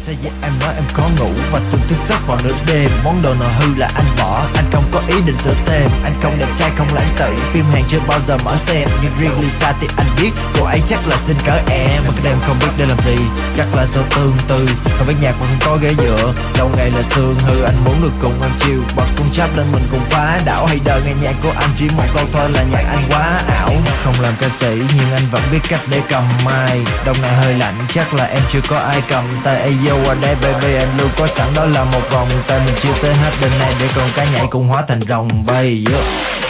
Say với em nói em khó ngủ và thường thức giấc vào nửa đêm. Món đồ nào hư là anh bỏ, anh không có ý định sửa thêm. Anh không đẹp trai không lãng tử, phim Hàn chưa bao giờ mở xem. Nhưng riêng Lisa thì anh biết, cô ấy chắc là xinh cỡ em. Mà cái đêm không biết để làm gì, chắc là sao tương tư. Không biết nhạc mà không có ghế dựa, lâu ngày là xương hư. Anh muốn được cùng em chiều, bật cung chắp lên mình cùng phá đảo. Hay đời nghe nhạc của anh chỉ một câu thôi là nhạc anh quá ảo. Không làm ca sĩ nhưng anh vẫn biết cách để cầm mic. Đông này hơi lạnh chắc là em chưa có ai cầm tay. Ayo qua đây baby, anh luôn có sẵn đó là một vòng tay. Mình chưa tới hết đêm nay để con cá nhảy cùng hóa thành dòng bay.